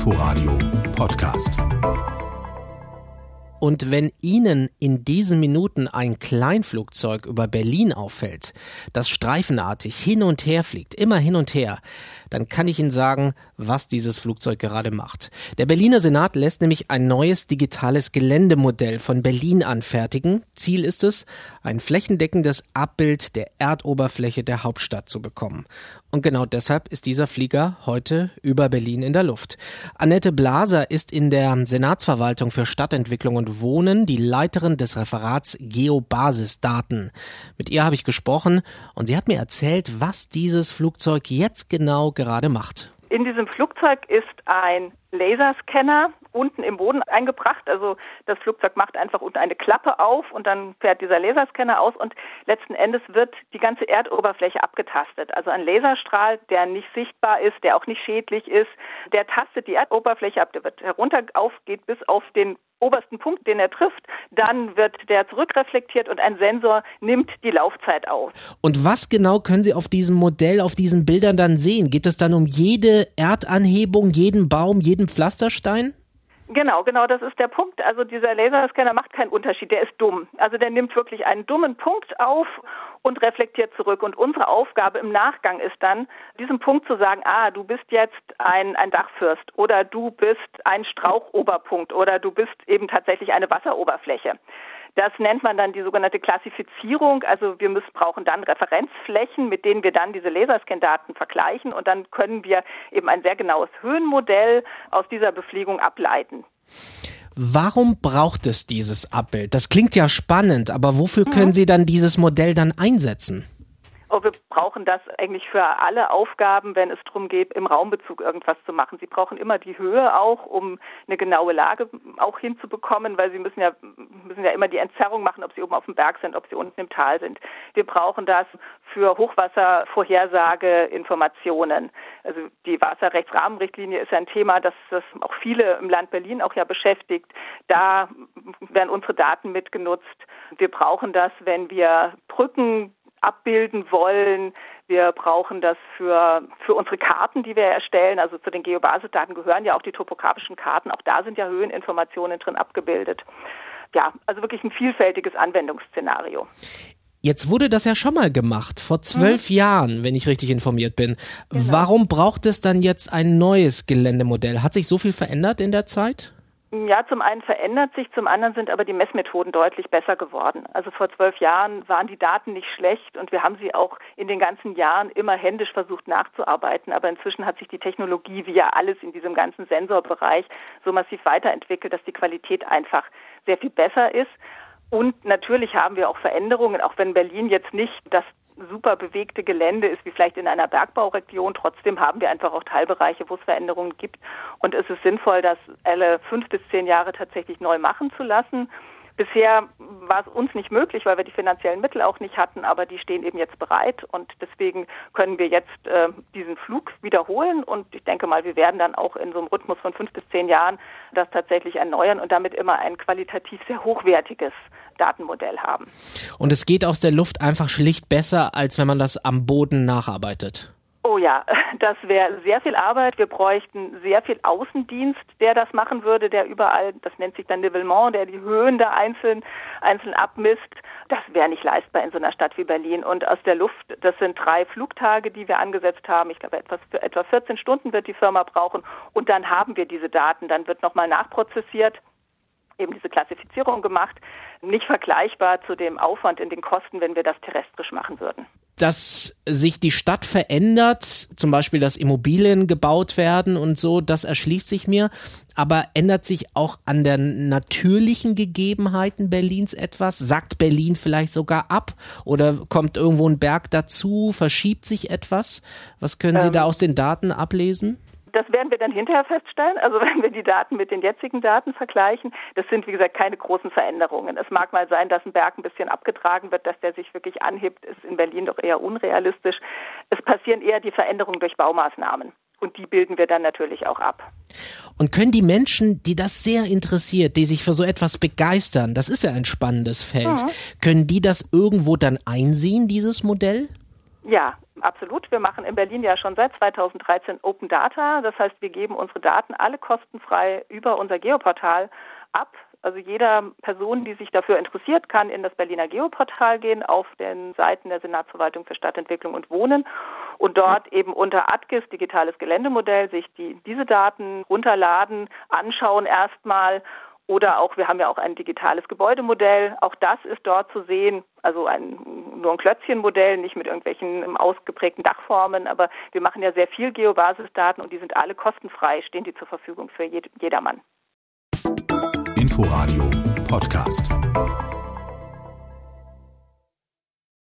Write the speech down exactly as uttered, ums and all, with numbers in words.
Inforadio Podcast. Und wenn Ihnen in diesen Minuten ein Kleinflugzeug über Berlin auffällt, das streifenartig hin und her fliegt, immer hin und her, dann kann ich Ihnen sagen, was dieses Flugzeug gerade macht. Der Berliner Senat lässt nämlich ein neues digitales Geländemodell von Berlin anfertigen. Ziel ist es, ein flächendeckendes Abbild der Erdoberfläche der Hauptstadt zu bekommen. Und genau deshalb ist dieser Flieger heute über Berlin in der Luft. Annette Blaser ist in der Senatsverwaltung für Stadtentwicklung und Wohnen die Leiterin des Referats Geobasisdaten. Mit ihr habe ich gesprochen und sie hat mir erzählt, was dieses Flugzeug jetzt genau gerade macht. In diesem Flugzeug ist ein Laserscanner unten im Boden eingebracht. Also das Flugzeug macht einfach unten eine Klappe auf und dann fährt dieser Laserscanner aus und letzten Endes wird die ganze Erdoberfläche abgetastet. Also ein Laserstrahl, der nicht sichtbar ist, der auch nicht schädlich ist, der tastet die Erdoberfläche ab, der wird herunter auf, geht bis auf den obersten Punkt, den er trifft, dann wird der zurückreflektiert und ein Sensor nimmt die Laufzeit auf. Und was genau können Sie auf diesem Modell, auf diesen Bildern dann sehen? Geht es dann um jede Erdanhebung, jeden Baum, jeden Pflasterstein? Genau, genau, das ist der Punkt. Also dieser Laserscanner macht keinen Unterschied, der ist dumm. Also der nimmt wirklich einen dummen Punkt auf und reflektiert zurück. Und unsere Aufgabe im Nachgang ist dann, diesem Punkt zu sagen, ah, du bist jetzt ein, ein Dachfirst oder du bist ein Strauchoberpunkt oder du bist eben tatsächlich eine Wasseroberfläche. Das nennt man dann die sogenannte Klassifizierung. Also wir müssen, brauchen dann Referenzflächen, mit denen wir dann diese Laserscan-Daten vergleichen und dann können wir eben ein sehr genaues Höhenmodell aus dieser Befliegung ableiten. Warum braucht es dieses Abbild? Das klingt ja spannend, aber wofür können mhm. Sie dann dieses Modell dann einsetzen? Oh, wir brauchen das eigentlich für alle Aufgaben, wenn es darum geht, im Raumbezug irgendwas zu machen. Sie brauchen immer die Höhe auch, um eine genaue Lage auch hinzubekommen, weil Sie müssen ja müssen ja immer die Entzerrung machen, ob Sie oben auf dem Berg sind, ob Sie unten im Tal sind. Wir brauchen das für Hochwasservorhersageinformationen. Also die Wasserrechtsrahmenrichtlinie ist ja ein Thema, das, das auch viele im Land Berlin auch ja beschäftigt. Da werden unsere Daten mitgenutzt. Wir brauchen das, wenn wir Brücken abbilden wollen. Wir brauchen das für für unsere Karten, die wir erstellen. Also zu den Geobasisdaten gehören ja auch die topografischen Karten. Auch da sind ja Höheninformationen drin abgebildet. Ja, also wirklich ein vielfältiges Anwendungsszenario. Jetzt wurde das ja schon mal gemacht, vor zwölf mhm. Jahren, wenn ich richtig informiert bin. Genau. Warum braucht es dann jetzt ein neues Geländemodell? Hat sich so viel verändert in der Zeit? Ja, zum einen verändert sich, zum anderen sind aber die Messmethoden deutlich besser geworden. Also vor zwölf Jahren waren die Daten nicht schlecht und wir haben sie auch in den ganzen Jahren immer händisch versucht nachzuarbeiten. Aber inzwischen hat sich die Technologie, wie ja alles in diesem ganzen Sensorbereich, so massiv weiterentwickelt, dass die Qualität einfach sehr viel besser ist. Und natürlich haben wir auch Veränderungen, auch wenn Berlin jetzt nicht das super bewegte Gelände ist, wie vielleicht in einer Bergbauregion. Trotzdem haben wir einfach auch Teilbereiche, wo es Veränderungen gibt. Und es ist sinnvoll, das alle fünf bis zehn Jahre tatsächlich neu machen zu lassen. Bisher war es uns nicht möglich, weil wir die finanziellen Mittel auch nicht hatten, aber die stehen eben jetzt bereit und deswegen können wir jetzt äh, diesen Flug wiederholen und ich denke mal, wir werden dann auch in so einem Rhythmus von fünf bis zehn Jahren das tatsächlich erneuern und damit immer ein qualitativ sehr hochwertiges Datenmodell haben. Und es geht aus der Luft einfach schlicht besser, als wenn man das am Boden nacharbeitet. Oh ja, das wäre sehr viel Arbeit. Wir bräuchten sehr viel Außendienst, der das machen würde, der überall, das nennt sich dann Nivellement, der die Höhen da einzeln, einzeln abmisst. Das wäre nicht leistbar in so einer Stadt wie Berlin. Und aus der Luft, das sind drei Flugtage, die wir angesetzt haben. Ich glaube, etwas, für etwa vierzehn Stunden wird die Firma brauchen. Und dann haben wir diese Daten. Dann wird nochmal nachprozessiert, eben diese Klassifizierung gemacht. Nicht vergleichbar zu dem Aufwand in den Kosten, wenn wir das terrestrisch machen würden. Dass sich die Stadt verändert, zum Beispiel, dass Immobilien gebaut werden und so, das erschließt sich mir. Aber ändert sich auch an den natürlichen Gegebenheiten Berlins etwas? Sackt Berlin vielleicht sogar ab? Oder kommt irgendwo ein Berg dazu? Verschiebt sich etwas? Was können Sie ähm, da aus den Daten ablesen? Das werden wir dann hinterher feststellen, also wenn wir die Daten mit den jetzigen Daten vergleichen. Das sind, wie gesagt, keine großen Veränderungen. Es mag mal sein, dass ein Berg ein bisschen abgetragen wird, dass der sich wirklich anhebt, ist in Berlin doch eher unrealistisch. Es passieren eher die Veränderungen durch Baumaßnahmen. Und die bilden wir dann natürlich auch ab. Und können die Menschen, die das sehr interessiert, die sich für so etwas begeistern, das ist ja ein spannendes Feld, mhm. können die das irgendwo dann einsehen, dieses Modell? Ja, absolut. Wir machen in Berlin ja schon seit zweitausenddreizehn Open Data. Das heißt, wir geben unsere Daten alle kostenfrei über unser Geoportal ab. Also jeder Person, die sich dafür interessiert, kann in das Berliner Geoportal gehen, auf den Seiten der Senatsverwaltung für Stadtentwicklung und Wohnen und dort eben unter A D G I S, digitales Geländemodell, sich die, diese Daten runterladen, anschauen erstmal. Oder auch, wir haben ja auch ein digitales Gebäudemodell, auch das ist dort zu sehen, also ein, nur ein Klötzchenmodell, nicht mit irgendwelchen ausgeprägten Dachformen, aber wir machen ja sehr viel Geobasisdaten und die sind alle kostenfrei, stehen die zur Verfügung für jed- jedermann. Inforadio Podcast.